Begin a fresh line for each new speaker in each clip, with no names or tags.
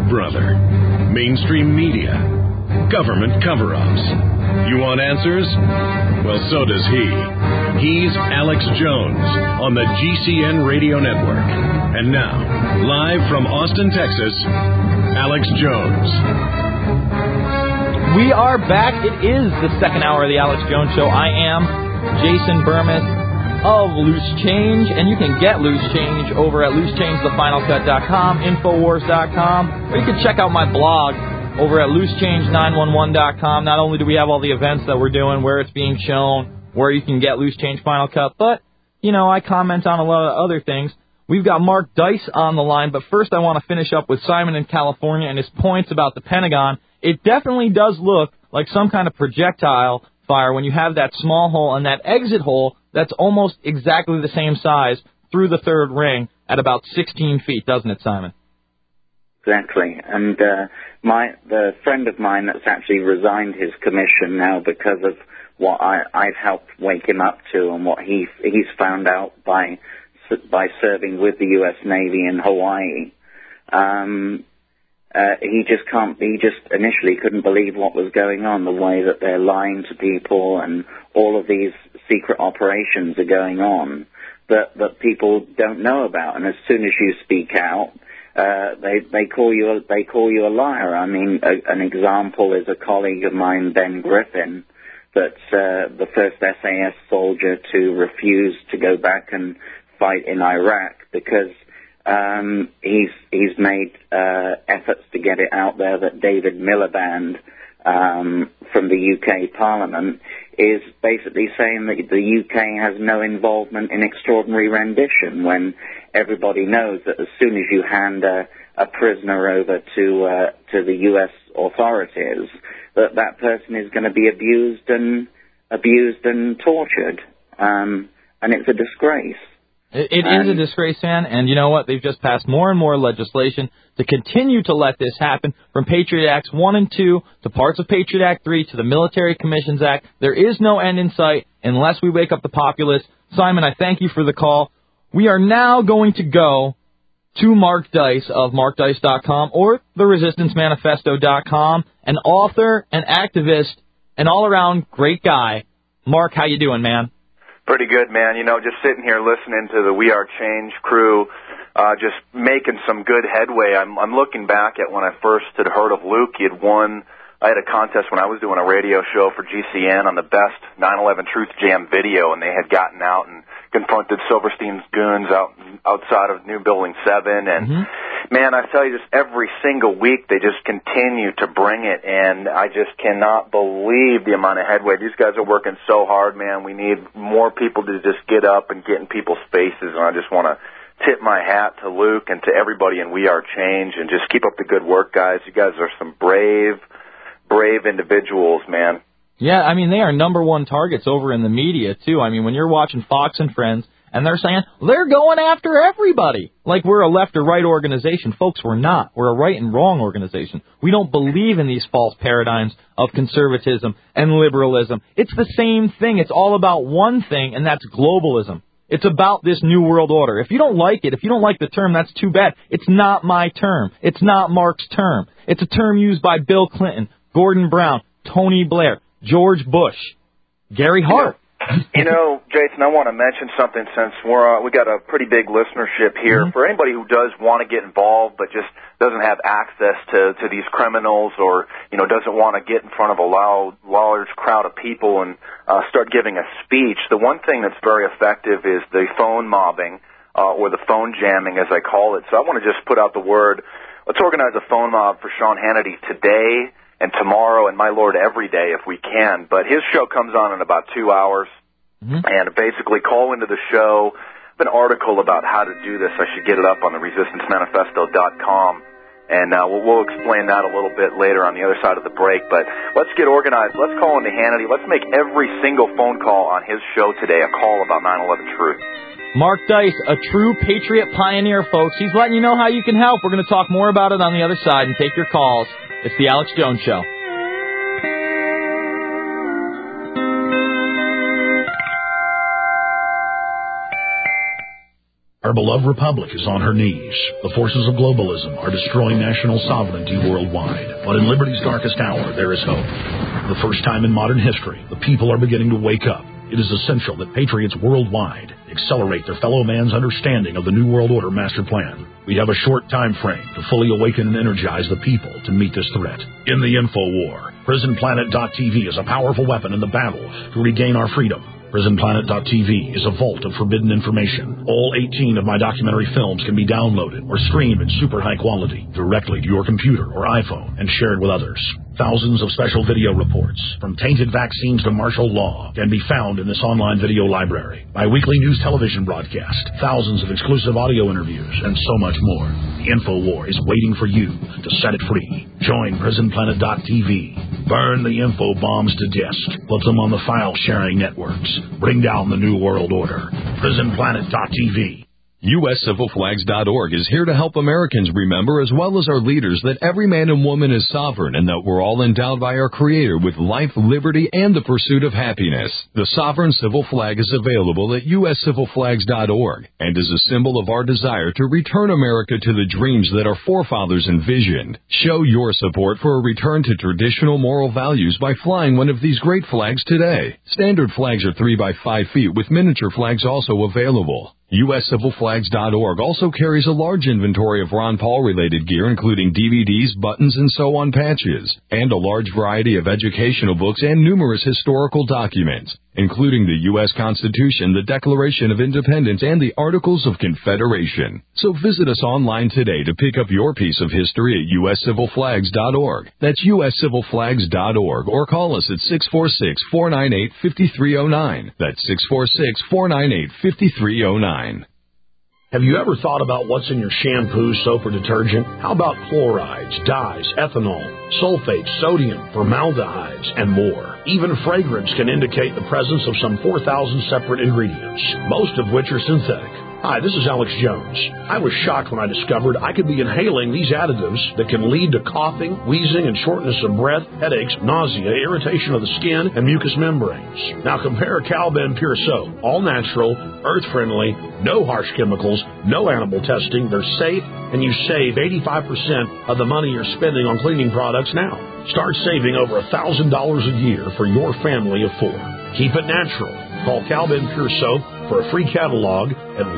brother, mainstream media, government cover-ups. You want answers? Well, so does he. He's Alex Jones on the GCN Radio Network. And now, live from Austin, Texas, Alex Jones.
We are back. It is the second hour of the Alex Jones Show. I am Jason Bermas of Loose Change, and you can get Loose Change over at loosechangethefinalcut.com, infowars.com, or you can check out my blog over at loosechange911.com. Not only do we have all the events that we're doing, where it's being shown, where you can get Loose Change Final Cut, but, you know, I comment on a lot of other things. We've got Mark Dice on the line, but first I want to finish up with Simon in California and his points about the Pentagon. It definitely does look like some kind of projectile fire when you have that small hole and that exit hole that's almost exactly the same size through the third ring at about 16 feet, doesn't it, Simon?
Exactly. And the friend of mine that's actually resigned his commission now because of what I've helped wake him up to and what he's found out by serving with the U.S. Navy in Hawaii. He just initially couldn't believe what was going on, the way that they're lying to people and all of these secret operations are going on that people don't know about. And as soon as you speak out, they call you a liar. I mean, an example is a colleague of mine, Ben Griffin, that's the first SAS soldier to refuse to go back and fight in Iraq because he's made efforts to get it out there that David Miliband from the UK Parliament is basically saying that the UK has no involvement in extraordinary rendition, when everybody knows that as soon as you hand a prisoner over to the US authorities, that person is going to be abused and tortured, and it's a disgrace.
It is a disgrace, man, and you know what? They've just passed more and more legislation to continue to let this happen, from Patriot Acts 1 and 2 to parts of Patriot Act 3 to the Military Commissions Act. There is no end in sight unless we wake up the populace. Simon, I thank you for the call. We are now going to go to Mark Dice of markdice.com or theresistancemanifesto.com, an author, an activist, an all-around great guy. Mark, how you doing, man?
Pretty good, man. You know, just sitting here listening to the We Are Change crew, just making some good headway. I'm looking back at when I first had heard of Luke. He had won. I had a contest when I was doing a radio show for GCN on the best 9/11 Truth Jam video, and they had gotten out and confronted Silverstein's goons outside of New Building 7. And, man, I tell you, just every single week they just continue to bring it, and I just cannot believe the amount of headway. These guys are working so hard, man. We need more people to just get up and get in people's faces, and I just want to tip my hat to Luke and to everybody in We Are Change, and just keep up the good work, guys. You guys are some brave individuals, man.
Yeah, I mean, they are number one targets over in the media, too. I mean, when you're watching Fox and Friends, and they're saying, they're going after everybody, like we're a left or right organization. Folks, we're not. We're a right and wrong organization. We don't believe in these false paradigms of conservatism and liberalism. It's the same thing. It's all about one thing, and that's globalism. It's about this new world order. If you don't like it, if you don't like the term, that's too bad. It's not my term. It's not Mark's term. It's a term used by Bill Clinton, Gordon Brown, Tony Blair, George Bush, Gary Hart.
You know, Jason, I want to mention something since we got a pretty big listenership here. For anybody who does want to get involved but just doesn't have access to these criminals, or, you know, doesn't want to get in front of a large crowd of people and start giving a speech, the one thing that's very effective is the phone mobbing, or the phone jamming, as I call it. So I want to just put out the word. Let's organize a phone mob for Sean Hannity today and tomorrow, and my Lord, every day if we can. But his show comes on in about 2 hours, and basically call into the show. I have an article about how to do this. I should get it up on the resistancemanifesto.com, and we'll explain that a little bit later on the other side of the break. But let's get organized. Let's call into Hannity. Let's make every single phone call on his show today a call about 9/11 truth.
Mark Dice, a true patriot pioneer, folks. He's letting you know how you can help. We're going to talk more about it on the other side and take your calls. It's the Alex Jones Show.
Our beloved republic is on her knees. The forces of globalism are destroying national sovereignty worldwide. But in liberty's darkest hour, there is hope. For the first time in modern history, the people are beginning to wake up. It is essential that patriots worldwide accelerate their fellow man's understanding of the New World Order master plan. We have a short time frame to fully awaken and energize the people to meet this threat. In the info war, PrisonPlanet.tv is a powerful weapon in the battle to regain our freedom. PrisonPlanet.tv is a vault of forbidden information. All 18 of my documentary films can be downloaded or streamed in super high quality directly to your computer or iPhone and shared with others. Thousands of special video reports, from tainted vaccines to martial law, can be found in this online video library. My weekly news television broadcast, thousands of exclusive audio interviews, and so much more. The InfoWar is waiting for you to set it free. Join PrisonPlanet.tv. Burn the info bombs to disk. Put them on the file-sharing networks. Bring down the New World Order. PrisonPlanet.tv.
USCivilFlags.org is here to help Americans remember, as well as our leaders, that every man and woman is sovereign and that we're all endowed by our Creator with life, liberty, and the pursuit of happiness. The Sovereign Civil Flag is available at USCivilFlags.org and is a symbol of our desire to return America to the dreams that our forefathers envisioned. Show your support for a return to traditional moral values by flying one of these great flags today. Standard flags are 3 by 5 feet, with miniature flags also available. USCivilFlags.org also carries a large inventory of Ron Paul-related gear, including DVDs, buttons, and so-on patches, and a large variety of educational books and numerous historical documents, including the U.S. Constitution, the Declaration of Independence, and the Articles of Confederation. So visit us online today to pick up your piece of history at USCivilFlags.org. That's USCivilFlags.org, or call us at 646-498-5309. That's 646-498-5309.
Have you ever thought about what's in your shampoo, soap, or detergent? How about chlorides, dyes, ethanol, sulfates, sodium, formaldehydes, and more? Even fragrance can indicate the presence of some 4,000 separate ingredients, most of which are synthetic. Hi, this is Alex Jones. I was shocked when I discovered I could be inhaling these additives that can lead to coughing, wheezing, and shortness of breath, headaches, nausea, irritation of the skin, and mucous membranes. Now compare Cal-Ben Pure Soap. All natural, earth-friendly, no harsh chemicals, no animal testing. They're safe, and you save 85% of the money you're spending on cleaning products now. Start saving over $1,000 a year for your family of 4. Keep it natural. Call Cal-Ben Pure Soap for a free catalog at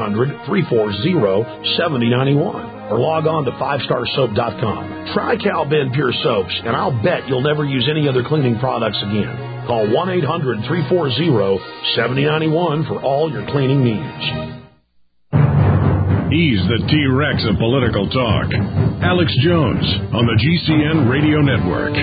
1-800-340-7091 or log on to 5starsoap.com. Try Cal-Ben Pure Soaps, and I'll bet you'll never use any other cleaning products again. Call 1-800-340-7091 for all your cleaning needs.
He's the T-Rex of political talk. Alex Jones on the GCN Radio Network.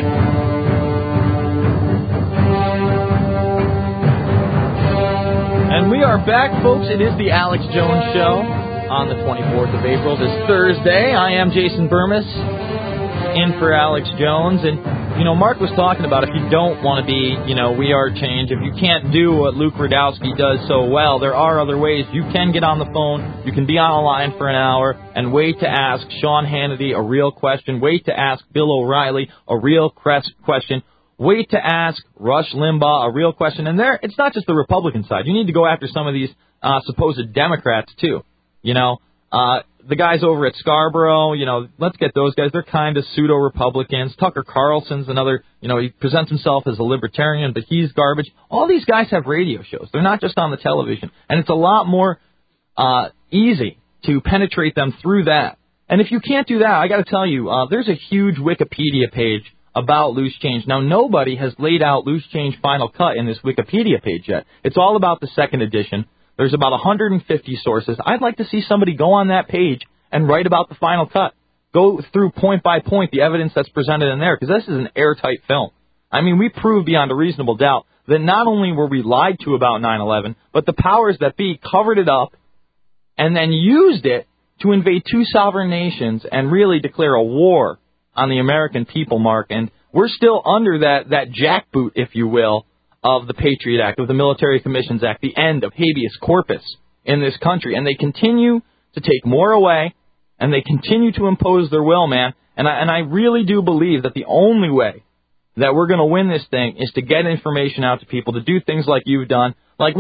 And we are back, folks. It is the Alex Jones Show on the 24th of April, this Thursday. I am Jason Burmis, in for Alex Jones. And, Mark was talking about if you don't want to be, We Are Change, if you can't do what Luke Rudkowski does so well, there are other ways. You can get on the phone, you can be on a line for an hour, and wait to ask Sean Hannity a real question, wait to ask Bill O'Reilly a real question, wait to ask Rush Limbaugh a real question. And there, it's not just the Republican side. You need to go after some of these supposed Democrats, too. The guys over at Scarborough, let's get those guys. They're kind of pseudo-Republicans. Tucker Carlson's another, he presents himself as a libertarian, but he's garbage. All these guys have radio shows. They're not just on the television. And it's a lot more easy to penetrate them through that. And if you can't do that, I got to tell you, there's a huge Wikipedia page about Loose Change. Now, nobody has laid out Loose Change Final Cut in this Wikipedia page yet. It's all about the second edition. There's about 150 sources. I'd like to see somebody go on that page and write about the Final Cut. Go through point by point the evidence that's presented in there, because this is an airtight film. I mean, we proved beyond a reasonable doubt that not only were we lied to about 9/11, but the powers that be covered it up and then used it to invade 2 sovereign nations and really declare a war on the American people, Mark. And we're still under that jackboot, if you will, of the Patriot Act, of the Military Commissions Act, the end of habeas corpus in this country. And they continue to take more away, and they continue to impose their will, man. And I really do believe that the only way that we're going to win this thing is to get information out to people, to do things like you've done. Like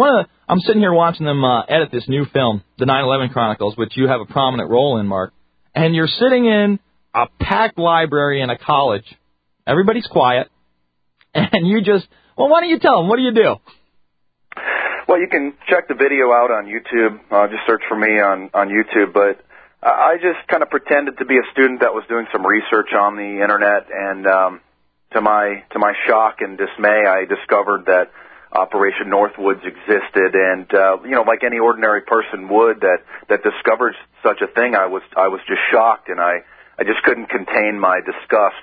I'm sitting here watching them edit this new film, The 9/11 Chronicles, which you have a prominent role in, Mark. And you're sitting in a packed library in a college. Everybody's quiet. And you just, well, why don't you tell them? What do you do?
Well, you can check the video out on YouTube. Just search for me on YouTube. But I just kind of pretended to be a student that was doing some research on the Internet. And to my shock and dismay, I discovered that Operation Northwoods existed, and like any ordinary person would that discovers such a thing, I was just shocked, and I just couldn't contain my disgust,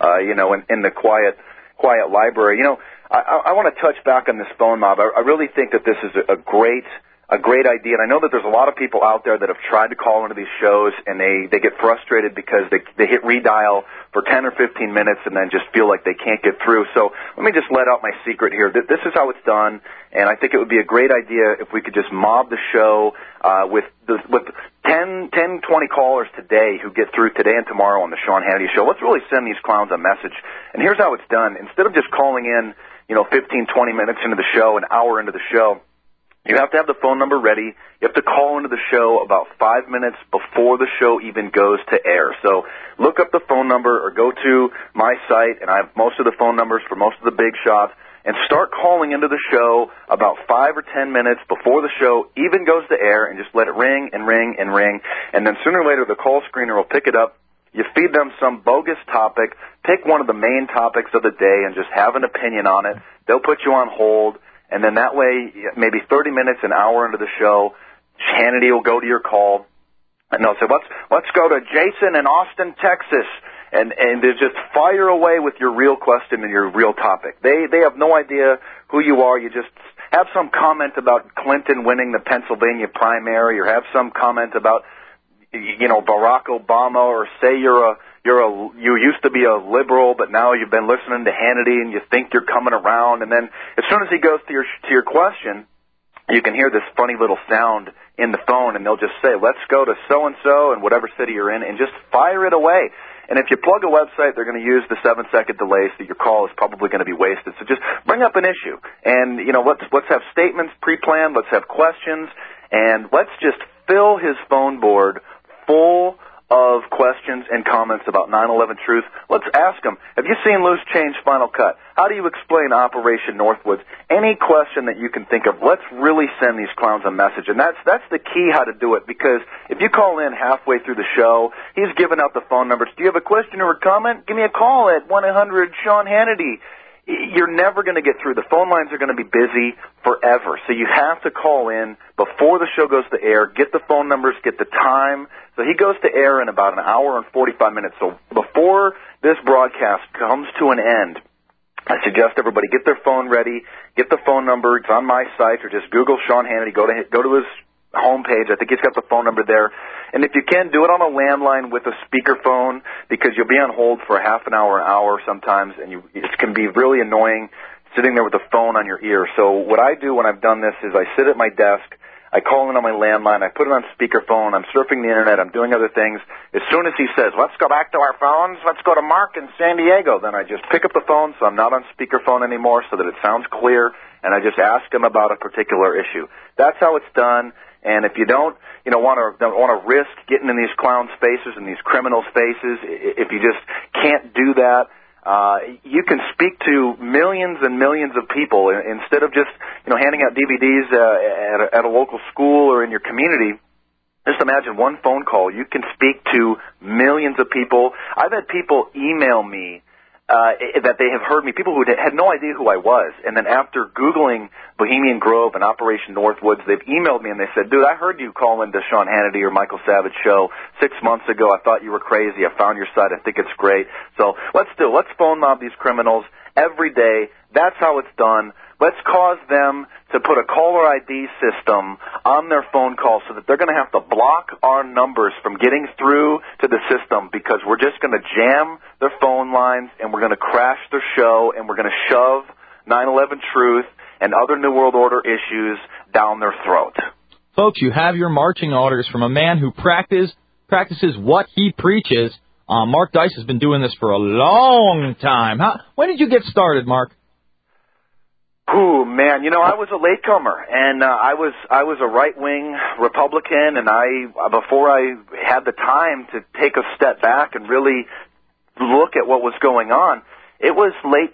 in the quiet library. I want to touch back on this phone mob. I really think that this is a great idea, and I know that there's a lot of people out there that have tried to call into these shows, and they get frustrated because they hit redial for 10 or 15 minutes and then just feel like they can't get through. So let me just let out my secret here. This is how it's done, and I think it would be a great idea if we could just mob the show with 10, 20 callers today who get through today and tomorrow on the Sean Hannity Show. Let's really send these clowns a message. And here's how it's done. Instead of just calling in, 15, 20 minutes into the show, an hour into the show, you have to have the phone number ready. You have to call into the show about 5 minutes before the show even goes to air. So look up the phone number or go to my site, and I have most of the phone numbers for most of the big shots, and start calling into the show about 5 or 10 minutes before the show even goes to air, and just let it ring and ring and ring. And then sooner or later the call screener will pick it up. You feed them some bogus topic, pick one of the main topics of the day, and just have an opinion on it. They'll put you on hold. And then that way, maybe 30 minutes, an hour into the show, Hannity will go to your call, and they'll say, let's go to Jason in Austin, Texas, and they just fire away with your real question and your real topic. They have no idea who you are. You just have some comment about Clinton winning the Pennsylvania primary, or have some comment about, Barack Obama, or say you used to be a liberal, but now you've been listening to Hannity and you think you're coming around. And then as soon as he goes to your question, you can hear this funny little sound in the phone, and they'll just say, let's go to so-and-so in whatever city you're in, and just fire it away. And if you plug a website, they're going to use the 7-second delay, so your call is probably going to be wasted. So just bring up an issue. And, let's have statements pre-planned. Let's have questions. And let's just fill his phone board full of questions and comments about 9/11 truth. Let's ask them, have you seen Loose Change Final Cut? How do you explain Operation Northwoods? Any question that you can think of, let's really send these clowns a message. And that's the key how to do it, because if you call in halfway through the show, he's giving out the phone numbers. Do you have a question or a comment? Give me a call at 1-800-SEAN-HANNITY. You're never going to get through. The phone lines are going to be busy forever. So you have to call in before the show goes to air, get the phone numbers, get the time. So he goes to air in about an hour and 45 minutes. So before this broadcast comes to an end, I suggest everybody get their phone ready, get the phone number. It's on my site, or just Google Sean Hannity. Go to his homepage. I think he's got the phone number there. And if you can, do it on a landline with a speakerphone, because you'll be on hold for half an hour sometimes, and it can be really annoying sitting there with the phone on your ear. So what I do when I've done this is I sit at my desk, I call in on my landline, I put it on speakerphone, I'm surfing the Internet, I'm doing other things. As soon as he says, let's go back to our phones, let's go to Mark in San Diego, then I just pick up the phone, so I'm not on speakerphone anymore, so that it sounds clear, and I just ask him about a particular issue. That's how it's done. And if you don't want to risk getting in these clowns' faces and these criminals' faces, if you just can't do that, you can speak to millions and millions of people instead of just handing out DVDs at a local school or in your community. Just imagine one phone call. You can speak to millions of people. I've had people email me that they have heard me, people who had no idea who I was, and then after Googling Bohemian Grove and Operation Northwoods, they've emailed me and they said, dude, I heard you call into Sean Hannity or Michael Savage show 6 months ago. I thought you were crazy. I found your site. I think it's great. So let's phone mob these criminals every day. That's how it's done. Let's cause them to put a caller ID system on their phone call so that they're going to have to block our numbers from getting through to the system, because we're just going to jam their phone lines and we're going to crash their show and we're going to shove 9/11 truth and other New World Order issues down their throat.
Folks, you have your marching orders from a man who practices what he preaches. Mark Dice has been doing this for a long time. When did you get started, Mark?
Ooh, man, I was a latecomer, and I was a right-wing Republican, and before I had the time to take a step back and really look at what was going on, it was late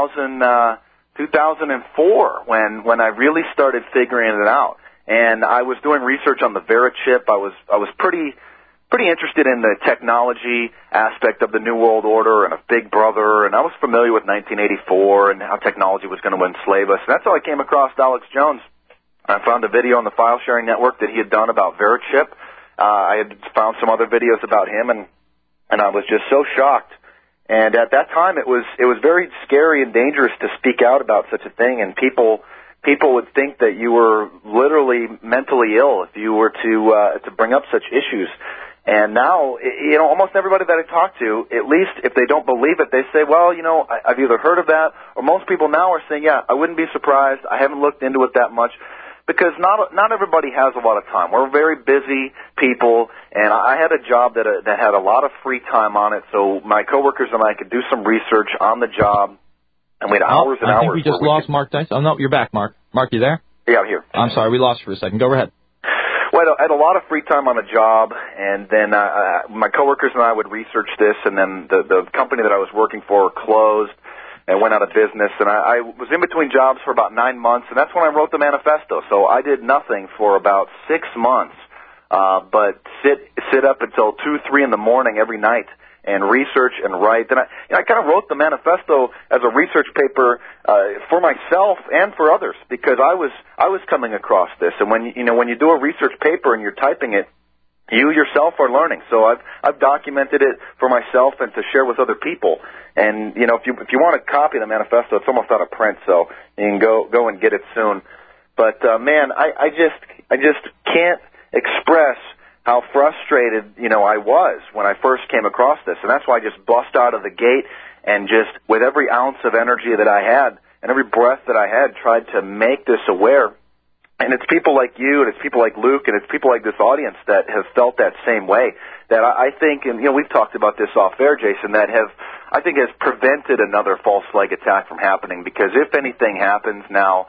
2004 when I really started figuring it out. And I was doing research on the Vera chip. I was pretty interested in the technology aspect of the New World Order and of Big Brother, and I was familiar with 1984 and how technology was going to enslave us. And that's how I came across Alex Jones. I found a video on the File Sharing Network that he had done about Vera chip. I had found some other videos about him, and I was just so shocked. And at that time, it was very scary and dangerous to speak out about such a thing, and people would think that you were literally mentally ill if you were to bring up such issues. And now, almost everybody that I talk to, at least if they don't believe it, they say, well, I've either heard of that, or most people now are saying, yeah, I wouldn't be surprised. I haven't looked into it that much. Because not everybody has a lot of time. We're very busy people, and I had a job that had a lot of free time on it, so my coworkers and I could do some research on the job, and we had hours and hours.
I think we just lost Mark Dice. Oh, no, you're back, Mark. Mark, you there?
Yeah, I'm here.
I'm sorry, we lost you for a second. Go ahead.
Well, I had a lot of free time on the job, and then my coworkers and I would research this, and then the company that I was working for closed and went out of business, and I was in between jobs for about 9 months, and that's when I wrote the manifesto. So I did nothing for about 6 months, but sit up until 2, 3 in the morning every night and research and write. And I kind of wrote the manifesto as a research paper for myself and for others, because I was coming across this. And when you do a research paper and you're typing it, you yourself are learning. So I've documented it for myself and to share with other people. And if you want to copy the manifesto, it's almost out of print, so you can go and get it soon. But man, I just can't express how frustrated I was when I first came across this, and that's why I just bust out of the gate and just with every ounce of energy that I had and every breath that I had tried to make this aware. And it's people like you, and it's people like Luke, and it's people like this audience that have felt that same way. That I think, and we've talked about this off air, Jason, that has prevented another false flag attack from happening. Because if anything happens now,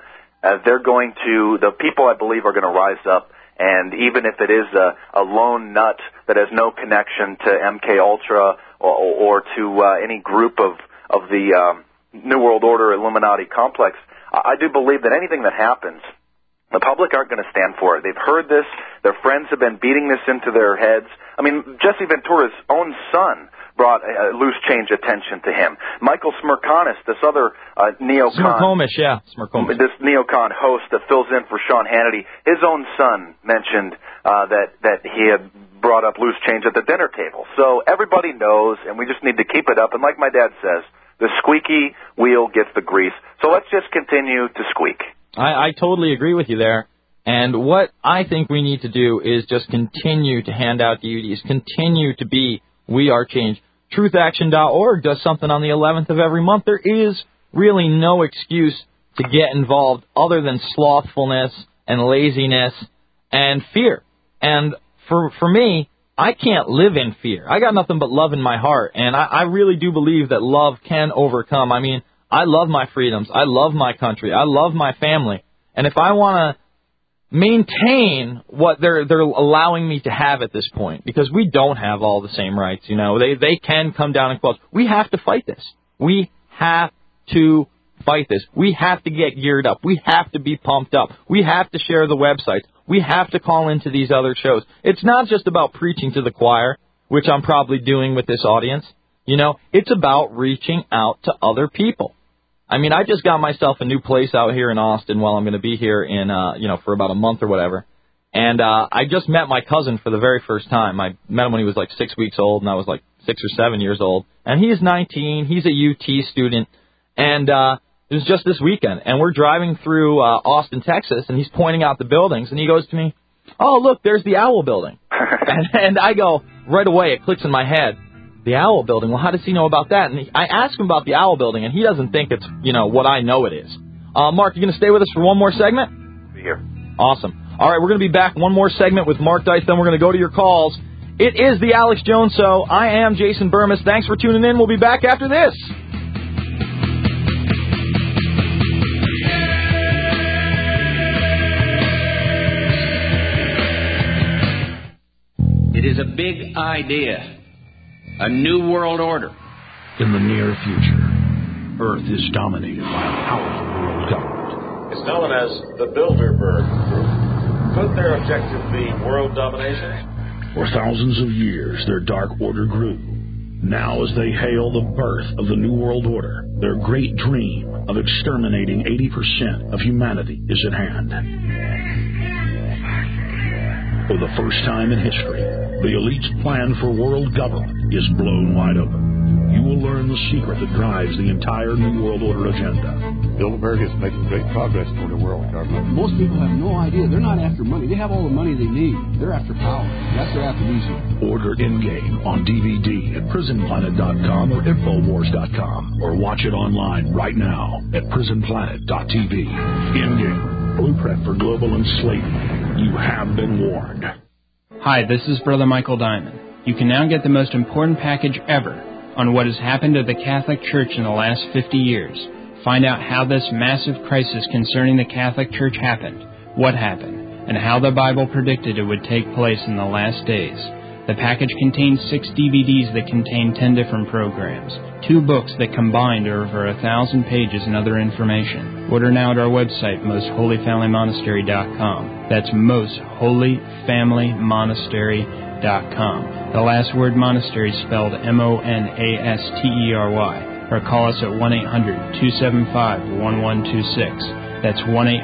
the people I believe are going to rise up. And even if it is a lone nut that has no connection to MK Ultra or to any group of the New World Order Illuminati complex, I do believe that anything that happens, the public aren't going to stand for it. They've heard this. Their friends have been beating this into their heads. I mean, Jesse Ventura's own son brought loose change attention to him. Michael Smirkonis, this other neocon.
Smirkomis.
This neocon host that fills in for Sean Hannity, his own son mentioned that he had brought up loose change at the dinner table. So everybody knows, and we just need to keep it up. And like my dad says, the squeaky wheel gets the grease. So let's just continue to squeak.
I totally agree with you there. And what I think we need to do is just continue to hand out DVDs, continue to be We Are Change. TruthAction.org does something on the 11th of every month. There is really no excuse to get involved other than slothfulness and laziness and fear. And for me, I can't live in fear. I got nothing but love in my heart, and I really do believe that love can overcome. I mean, I love my freedoms. I love my country. I love my family. And if I want to maintain what they're allowing me to have at this point, because we don't have all the same rights, they can come down and close. We have to fight this. We have to fight this. We have to get geared up. We have to be pumped up. We have to share the websites. We have to call into these other shows. It's not just about preaching to the choir, which I'm probably doing with this audience. It's about reaching out to other people. I mean, I just got myself a new place out here in Austin while I'm going to be here in, for about a month or whatever. And I just met my cousin for the very first time. I met him when he was like 6 weeks old, and I was like 6 or 7 years old. And he's 19. He's a UT student. And it was just this weekend. And we're driving through Austin, Texas, and he's pointing out the buildings. And he goes to me, "Oh, look, there's the Owl Building." and I go, right away, it clicks in my head. The Owl Building. Well, how does he know about that? And I asked him about the Owl Building, and he doesn't think it's, what I know it is. Mark, you going to stay with us for one more segment?
Be here.
Awesome. All right, we're going to be back one more segment with Mark Dice, then we're going to go to your calls. It is the Alex Jones Show. I am Jason Burmis. Thanks for tuning in. We'll be back after this.
big idea. A new world order.
In the near future, Earth is dominated by a powerful world government.
It's known as the Bilderberg Group. Could their objective be world domination?
For thousands of years, their dark order grew. Now, as they hail the birth of the New World Order, their great dream of exterminating 80% of humanity is at hand. For the first time in history, the elite's plan for world government is blown wide open. You will learn the secret that drives the entire New World Order agenda.
Bilderberg is making great progress toward a world government. Most people have no idea. They're not after money. They have all the money they need. They're after power. That's their aphrodisiac.
Order Endgame on DVD at PrisonPlanet.com or Infowars.com, or watch it online right now at PrisonPlanet.tv. Endgame, blueprint for global enslavement. You have been warned.
Hi, this is Brother Michael Diamond. You can now get the most important package ever on what has happened to the Catholic Church in the last 50 years. Find out how this massive crisis concerning the Catholic Church happened, what happened, and how the Bible predicted it would take place in the last days. The package contains 6 DVDs that contain 10 different programs, 2 books that combined are over 1,000 pages and other information. Order now at our website, mostholyfamilymonastery.com. That's mostholyfamilymonastery.com. The last word monastery is spelled MONASTERY. Or call us at 1-800-275-1126. That's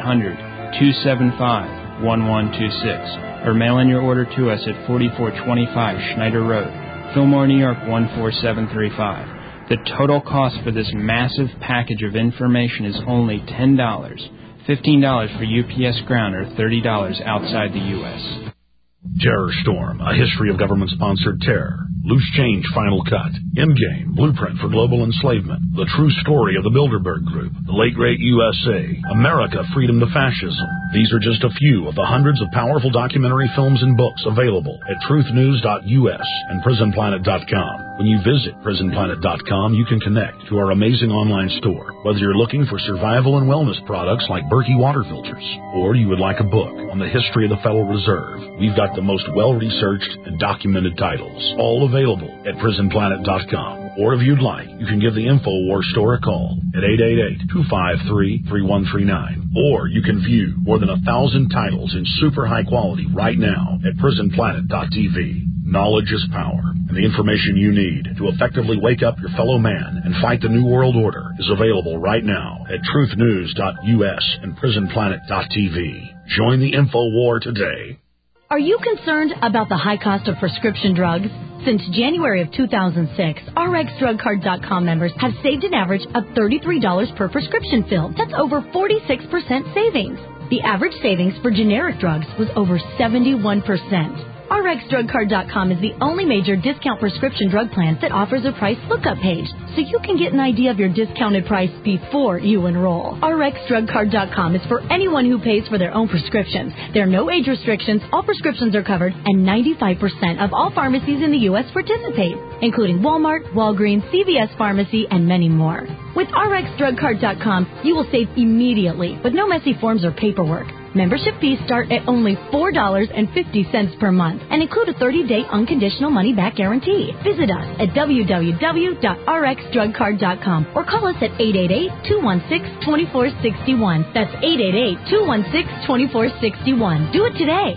1-800-275-1126. Or mail in your order to us at 4425 Schneider Road, Fillmore, New York 14735. The total cost for this massive package of information is only $10, $15 for UPS Ground, or $30 outside the U.S.
Terror Storm, a history of government-sponsored terror. Loose Change Final Cut. Endgame, blueprint for global enslavement. The true story of the Bilderberg Group. The late great USA. America, freedom to fascism. These are just a few of the hundreds of powerful documentary films and books available at truthnews.us and prisonplanet.com. When you visit prisonplanet.com, you can connect to our amazing online store. Whether you're looking for survival and wellness products like Berkey water filters, or you would like a book on the history of the Federal Reserve, we've got the most well-researched and documented titles, all available at prisonplanet.com. Or if you'd like, you can give the InfoWars store a call at 888-253-3139. Or you can view more than 1,000 titles in super high quality right now at prisonplanet.tv. Knowledge is power, and the information you need to effectively wake up your fellow man and fight the New World Order is available right now at truthnews.us and prisonplanet.tv. Join the InfoWar today.
Are you concerned about the high cost of prescription drugs? Since January of 2006, RxDrugCard.com members have saved an average of $33 per prescription fill. That's over 46% savings. The average savings for generic drugs was over 71%. RxDrugCard.com is the only major discount prescription drug plan that offers a price lookup page, so you can get an idea of your discounted price before you enroll. RxDrugCard.com is for anyone who pays for their own prescriptions. There are no age restrictions, all prescriptions are covered, and 95% of all pharmacies in the U.S. participate, including Walmart, Walgreens, CVS Pharmacy, and many more. With RxDrugCard.com, you will save immediately with no messy forms or paperwork. Membership fees start at only $4.50 per month and include a 30-day unconditional money-back guarantee. Visit us at www.rxdrugcard.com or call us at 888-216-2461. That's 888-216-2461. Do it today.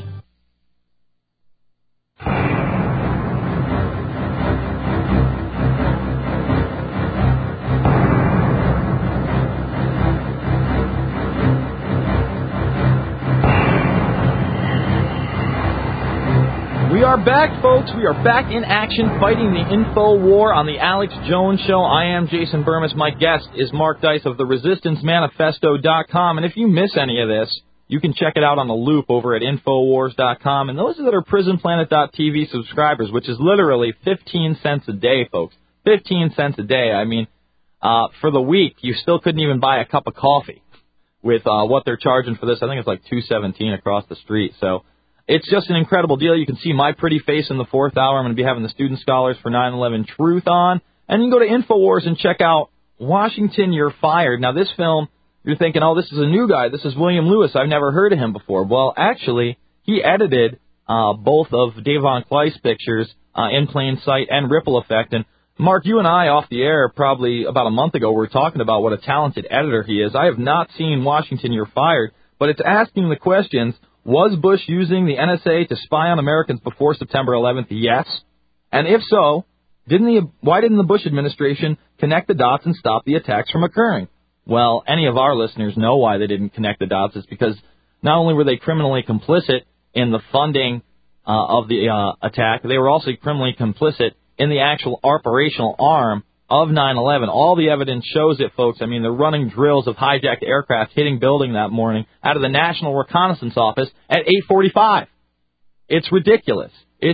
We are back, folks. We are back in action fighting the info war on the Alex Jones Show. I am Jason Burmis. My guest is Mark Dice of the ResistanceManifesto.com. And if you miss any of this, you can check it out on the loop over at Infowars.com. And those that are PrisonPlanet.tv subscribers, which is literally 15 cents a day, folks. 15 cents a day. I mean, for the week, you still couldn't even buy a cup of coffee with what they're charging for this. I think it's like $2.17 across the street. So it's just an incredible deal. You can see my pretty face in the fourth hour. I'm going to be having the student scholars for 9/11 Truth on. And you can go to Infowars and check out Washington, You're Fired. Now, this film, you're thinking, oh, this is a new guy. This is William Lewis. I've never heard of him before. Well, actually, he edited both of Davon Kleiss pictures, In Plain Sight and Ripple Effect. And Mark, you and I off the air probably about a month ago were talking about what a talented editor he is. I have not seen Washington, You're Fired, but it's asking the questions, was Bush using the NSA to spy on Americans before September 11th? Yes. And if so, why didn't the Bush administration connect the dots and stop the attacks from occurring? Well, any of our listeners know why they didn't connect the dots. It's because not only were they criminally complicit in the funding of the attack, they were also criminally complicit in the actual operational arm of 9/11. All the evidence shows it, folks. I mean, they're running drills of hijacked aircraft hitting building that morning out of the National Reconnaissance Office at 8:45. It's ridiculous.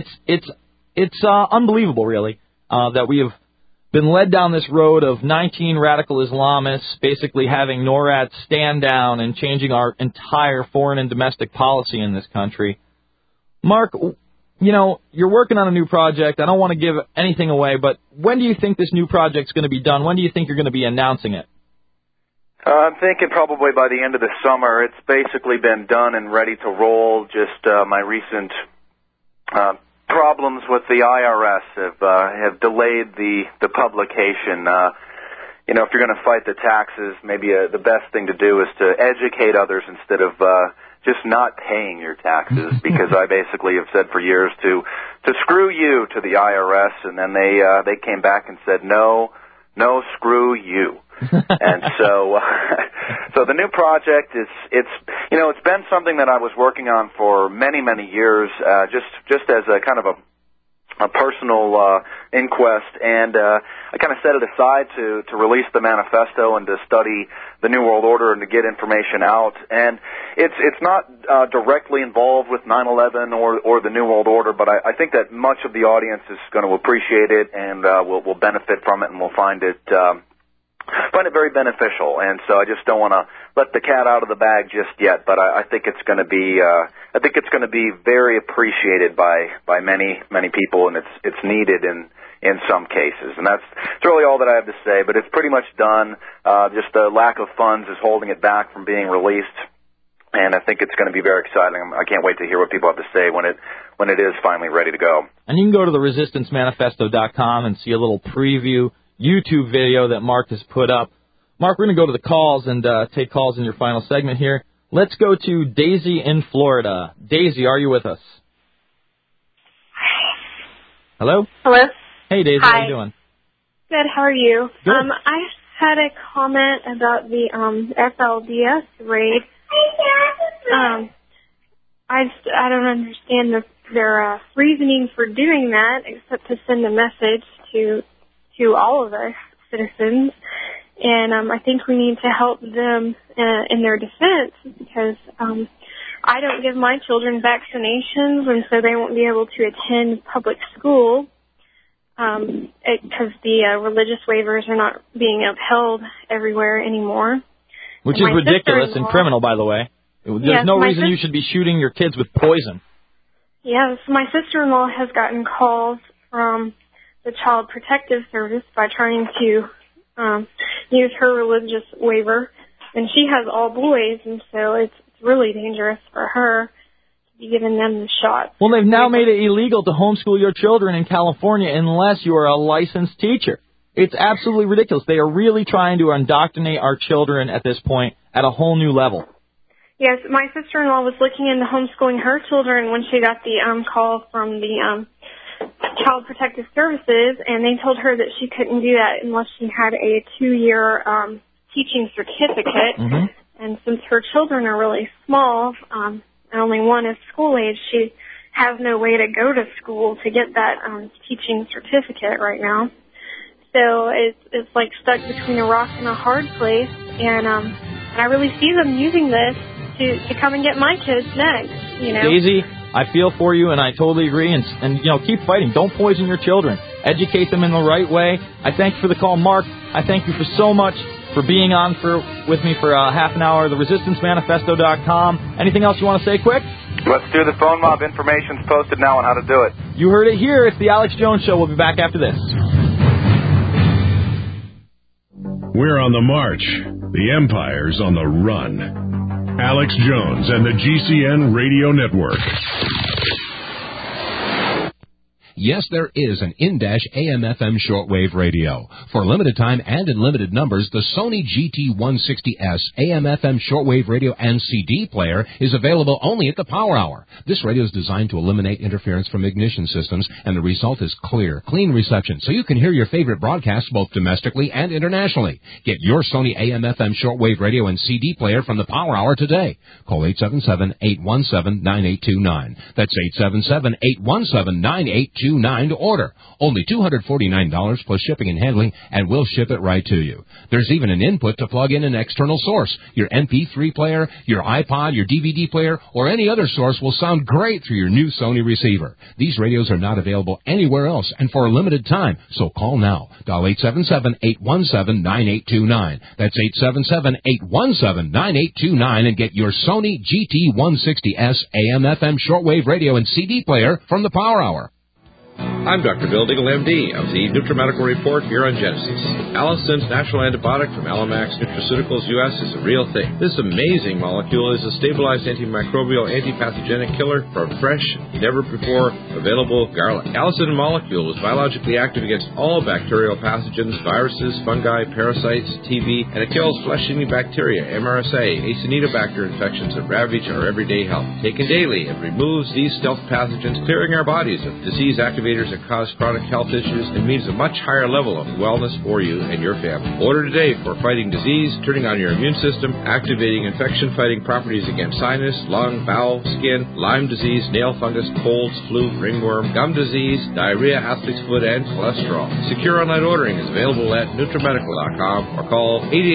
It's unbelievable, really, that we have been led down this road of 19 radical Islamists basically having NORAD stand down and changing our entire foreign and domestic policy in this country. Mark, you know, you're working on a new project. I don't want to give anything away, but when do you think this new project's going to be done? When do you think you're going to be announcing it?
I'm thinking probably by the end of the summer. It's basically been done and ready to roll. Just my recent problems with the IRS have delayed the publication. You know, if you're going to fight the taxes, maybe the best thing to do is to educate others instead of just not paying your taxes, because I basically have said for years to screw you to the IRS, and then they came back and said no, screw you. And so the new project it's been something that I was working on for many years, just as a kind of a personal inquest, and I kind of set it aside to release the manifesto and to study the New World Order and to get information out. And it's not directly involved with 9/11 or the New World Order, but I think that much of the audience is going to appreciate it and will benefit from it, and will find it very beneficial. And so I just don't want to let the cat out of the bag just yet, but I think it's going to be very appreciated by many people, and it's needed in some cases. And that's really all that I have to say, but it's pretty much done. Just the lack of funds is holding it back from being released, and I think it's going to be very exciting. I can't wait to hear what people have to say when it is finally ready to go.
And you can go to the resistancemanifesto.com and see a little preview YouTube video that Mark has put up. Mark, we're going to go to the calls and take calls in your final segment here. Let's go to Daisy in Florida. Daisy, are you with us? Hello?
Hello?
Hey, Daisy,
Hi.
how you doing?
Good, how are you?
Good.
I had a comment about the FLDS raid. I don't understand their reasoning for doing that, except to send a message to all of us citizens. And I think we need to help them in their defense, because I don't give my children vaccinations, and so they won't be able to attend public school because the religious waivers are not being upheld everywhere anymore.
Which is ridiculous and criminal, by the way. There's no reason you should be shooting your kids with poison.
Yes, my sister-in-law has gotten calls from the Child Protective Service by trying to use her religious waiver, and she has all boys, and so it's really dangerous for her to be giving them the shot.
Well, they've now made it illegal to homeschool your children in California unless you are a licensed teacher. It's absolutely ridiculous. They are really trying to indoctrinate our children at this point at a whole new level.
Yes, my sister-in-law was looking into homeschooling her children when she got the call from the Child Protective Services, and they told her that she couldn't do that unless she had a 2-year teaching certificate.
Mm-hmm.
And since her children are really small, and only one is school age, she has no way to go to school to get that teaching certificate right now. So it's like stuck between a rock and a hard place, and I really see them using this to come and get my kids next, you know.
Daisy, I feel for you, and I totally agree, and keep fighting. Don't poison your children. Educate them in the right way. I thank you for the call, Mark. I thank you for so much for being on with me for half an hour. TheResistanceManifesto.com. Anything else you want to say quick?
Let's do the phone mob. Information's posted now on how to do it.
You heard it here. It's the Alex Jones Show. We'll be back after this.
We're on the march. The Empire's on the run. Alex Jones and the GCN Radio Network.
Yes, there is an in-dash AM/FM shortwave radio. For limited time and in limited numbers, the Sony GT160S AM/FM shortwave radio and CD player is available only at the Power Hour. This radio is designed to eliminate interference from ignition systems, and the result is clear, clean reception, so you can hear your favorite broadcasts both domestically and internationally. Get your Sony AM/FM shortwave radio and CD player from the Power Hour today. Call 877-817-9829. That's 877-817-9829 to order. Only $249 plus shipping and handling, and we'll ship it right to you. There's even an input to plug in an external source. Your MP3 player, your iPod, your DVD player, or any other source will sound great through your new Sony receiver. These radios are not available anywhere else and for a limited time, so call now. Dial 877-817-9829. That's 877-817-9829 and get your Sony GT160S AM/FM shortwave radio and CD player from the Power Hour.
I'm Dr. Bill Diggle, MD, of the NutriMedical Report here on Genesis. Allison's natural antibiotic from Alamax Nutraceuticals US is a real thing. This amazing molecule is a stabilized antimicrobial, antipathogenic killer from fresh, never-before available garlic. Allison molecule is biologically active against all bacterial pathogens, viruses, fungi, parasites, TB, and it kills flesh-eating bacteria, MRSA, Acinetobacter infections that ravage our everyday health. Taken daily, it removes these stealth pathogens, clearing our bodies of disease activators that cause chronic health issues and means a much higher level of wellness for you and your family. Order today for fighting disease, turning on your immune system, activating infection-fighting properties against sinus, lung, bowel, skin, Lyme disease, nail fungus, colds, flu, ringworm, gum disease, diarrhea, athlete's foot, and cholesterol. Secure online ordering is available at NutriMedical.com or call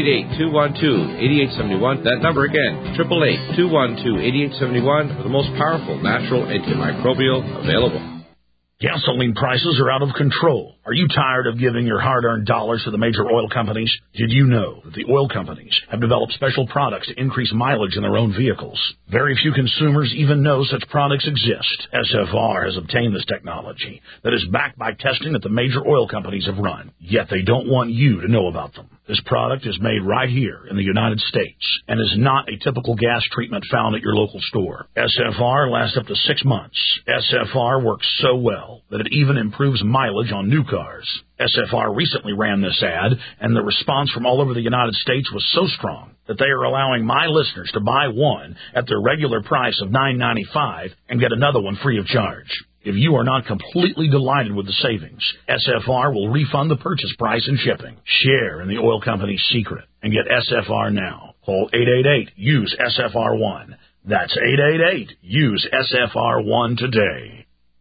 888-212-8871. That number again, 888-212-8871, the most powerful natural antimicrobial available.
Gasoline prices are out of control. Are you tired of giving your hard-earned dollars to the major oil companies? Did you know that the oil companies have developed special products to increase mileage in their own vehicles? Very few consumers even know such products exist. SFR has obtained this technology that is backed by testing that the major oil companies have run, yet they don't want you to know about them. This product is made right here in the United States and is not a typical gas treatment found at your local store. SFR lasts up to 6 months. SFR works so well that it even improves mileage on new cars. SFR recently ran this ad, and the response from all over the United States was so strong that they are allowing my listeners to buy one at their regular price of $9.95 and get another one free of charge. If you are not completely delighted with the savings, SFR will refund the purchase price and shipping. Share in the oil company's secret and get SFR now. Call 888-USE-SFR1. That's 888-USE-SFR1 today.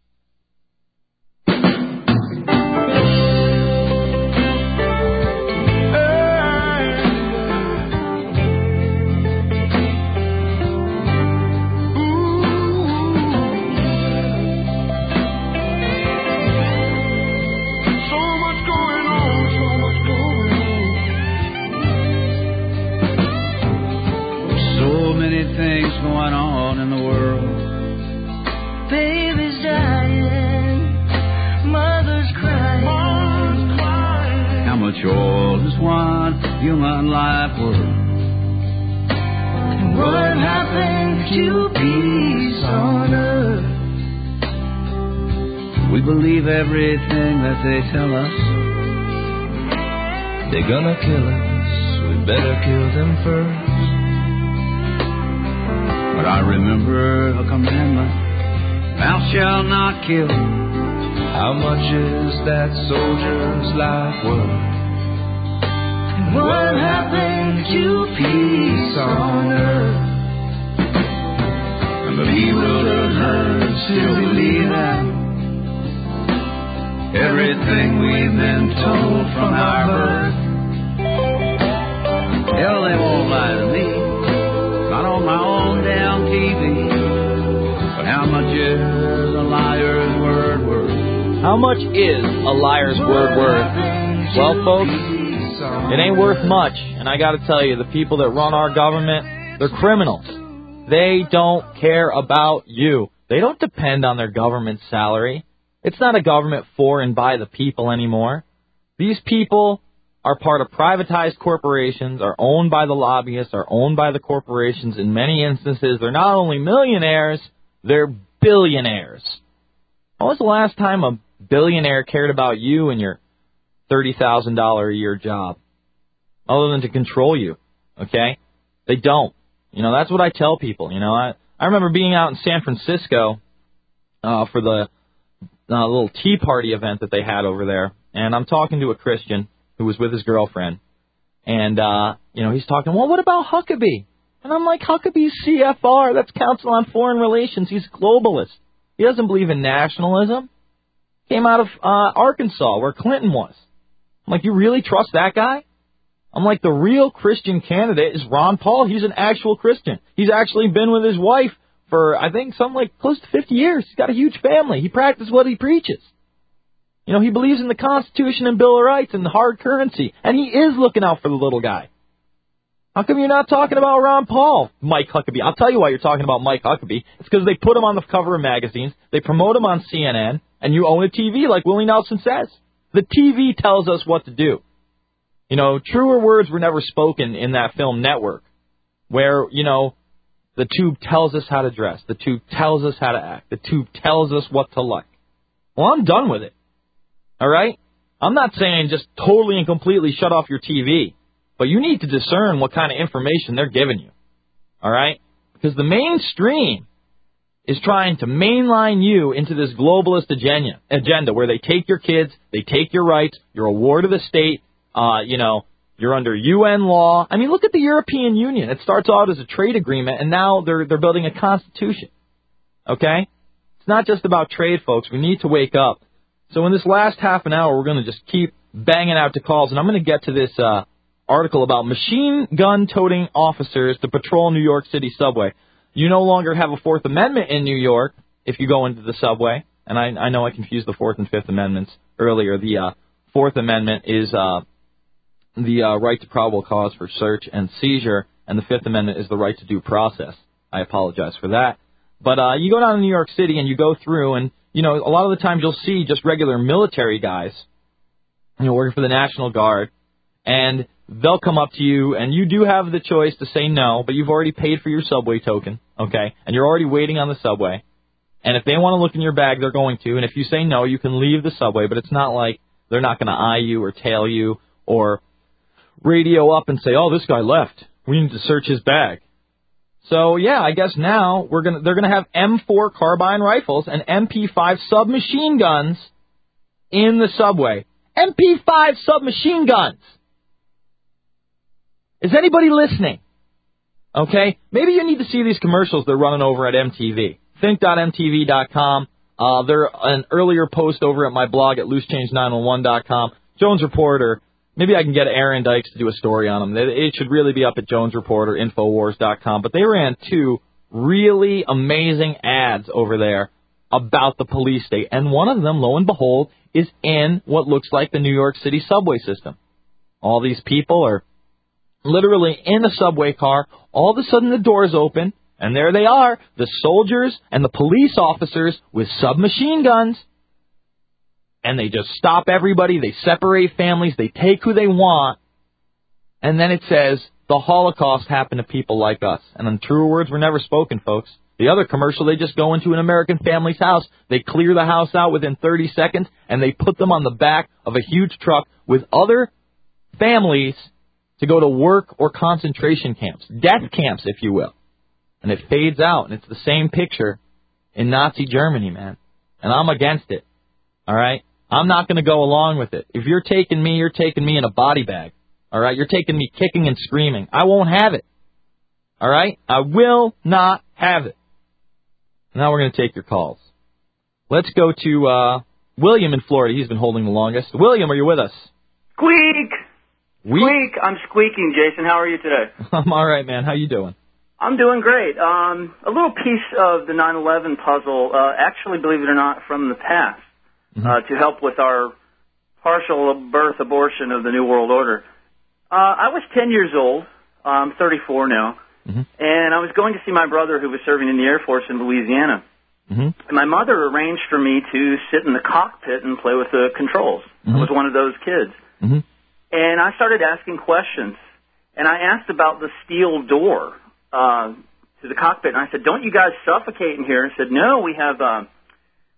Things going on in the world. Babies dying, mothers crying. How much oil does one human life worth? And what happened to peace on earth? We believe everything that they tell us. They're gonna kill us, we better kill them first. But I remember a commandment, thou shalt not kill. How much is that soldier's life worth? And what happened to peace on earth? And the bewildered herd still believe that everything we've been told from our birth. Hell, they won't lie to me. Not on my own damn TV. But how much is a liar's word worth?
How much is a liar's word worth? Well, folks, it ain't worth much. And I got to tell you, the people that run our government, they're criminals. They don't care about you. They don't depend on their government salary. It's not a government for and by the people anymore. These people are part of privatized corporations, are owned by the lobbyists, are owned by the corporations. In many instances, they're not only millionaires, they're billionaires. When was the last time a billionaire cared about you and your $30,000 a year job, other than to control you, okay? They don't. You know, that's what I tell people. You know, I remember being out in San Francisco for the little tea party event that they had over there, and I'm talking to a Christian who was with his girlfriend, and, you know, he's talking, well, what about Huckabee? And I'm like, Huckabee's CFR, that's Council on Foreign Relations. He's a globalist. He doesn't believe in nationalism. Came out of Arkansas, where Clinton was. I'm like, you really trust that guy? I'm like, the real Christian candidate is Ron Paul. He's an actual Christian. He's actually been with his wife for, I think, something like close to 50 years. He's got a huge family. He practices what he preaches. You know, he believes in the Constitution and Bill of Rights and the hard currency. And he is looking out for the little guy. How come you're not talking about Ron Paul, Mike Huckabee? I'll tell you why you're talking about Mike Huckabee. It's because they put him on the cover of magazines. They promote him on CNN. And you own a TV like Willie Nelson says. The TV tells us what to do. You know, truer words were never spoken in that film Network, where, you know, the tube tells us how to dress. The tube tells us how to act. The tube tells us what to like. Well, I'm done with it. All right? I'm not saying just totally and completely shut off your TV, but you need to discern what kind of information they're giving you. All right? Because the mainstream is trying to mainline you into this globalist agenda where they take your kids, they take your rights, you're a ward of the state, you know, you're under UN law. I mean, look at the European Union. It starts out as a trade agreement, and now they're building a constitution. Okay? It's not just about trade, folks. We need to wake up. So in this last half an hour, we're going to just keep banging out to calls, and I'm going to get to this article about machine gun-toting officers to patrol New York City subway. You no longer have a Fourth Amendment in New York if you go into the subway. And I know I confused the Fourth and Fifth Amendments earlier. The Fourth Amendment is the right to probable cause for search and seizure, and the Fifth Amendment is the right to due process. I apologize for that. But you go down to New York City and you go through, and, you know, a lot of the times you'll see just regular military guys, you know, working for the National Guard, and they'll come up to you, and you do have the choice to say no, but you've already paid for your subway token, okay, and you're already waiting on the subway. And if they want to look in your bag, they're going to, and if you say no, you can leave the subway, but it's not like they're not going to eye you or tail you or radio up and say, oh, this guy left. We need to search his bag. So, yeah, I guess now they're going to have M4 carbine rifles and MP5 submachine guns in the subway. MP5 submachine guns! Is anybody listening? Okay? Maybe you need to see these commercials they're running over at MTV. Think.mtv.com. They're an earlier post over at my blog at loosechange911.com. Jones Reporter. Maybe I can get Aaron Dykes to do a story on them. It should really be up at Jones Reporter, Infowars.com. But they ran 2 really amazing ads over there about the police state. And one of them, lo and behold, is in what looks like the New York City subway system. All these people are literally in a subway car. All of a sudden the doors open, and there they are, the soldiers and the police officers with submachine guns. And they just stop everybody, they separate families, they take who they want, and then it says, the Holocaust happened to people like us. And then truer words were never spoken, folks. The other commercial, they just go into an American family's house, they clear the house out within 30 seconds, and they put them on the back of a huge truck with other families to go to work or concentration camps, death camps, if you will. And it fades out, and it's the same picture in Nazi Germany, man. And I'm against it, all right? I'm not going to go along with it. If you're taking me in a body bag. All right? You're taking me kicking and screaming. I won't have it. All right? I will not have it. Now we're going to take your calls. Let's go to William in Florida. He's been holding the longest. William, are you with us?
Squeak! Squeak! I'm squeaking, Jason. How are you today?
I'm all right, man. How you doing?
I'm doing great. A little piece of the 9/11 puzzle, actually, believe it or not, from the past. To help with our partial birth abortion of the New World Order. I was 10 years old. I'm 34 now. And I was going to see my brother who was serving in the Air Force in Louisiana. And my mother arranged for me to sit in the cockpit and play with the controls. I was one of those kids. And I started asking questions. And I asked about the steel door to the cockpit. And I said, don't you guys suffocate in here? And said, no, we have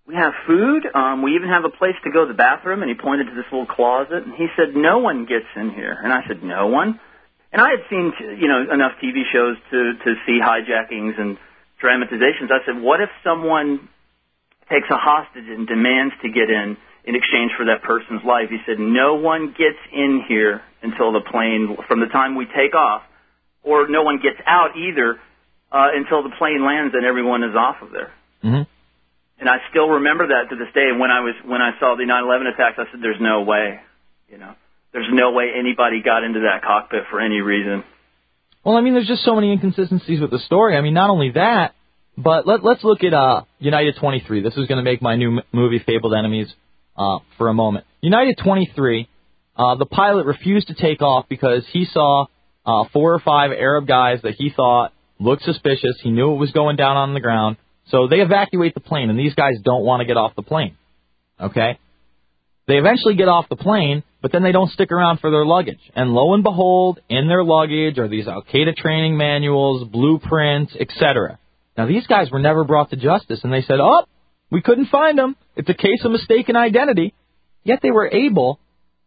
we have food. We even have a place to go to the bathroom. And he pointed to this little closet. And he said, no one gets in here. And I said, no one? And I had seen, enough TV shows to see hijackings and dramatizations. I said, what if someone takes a hostage and demands to get in exchange for that person's life? He said, no one gets in here until the plane, from the time we take off, or no one gets out either until the plane lands and everyone is off of there.
Mm-hmm.
And I still remember that to this day. And when I saw the 9/11 attacks, I said, there's no way, there's no way anybody got into that cockpit for any reason.
Well, I mean, there's just so many inconsistencies with the story. I mean, not only that, but let's look at United 23. This is going to make my new movie, Fabled Enemies, for a moment. United 23, the pilot refused to take off because he saw 4 or 5 Arab guys that he thought looked suspicious. He knew it was going down on the ground. So they evacuate the plane, and these guys don't want to get off the plane. Okay? They eventually get off the plane, but then they don't stick around for their luggage. And lo and behold, in their luggage are these Al-Qaeda training manuals, blueprints, etc. Now, these guys were never brought to justice, and they said, oh, we couldn't find them. It's a case of mistaken identity. Yet they were able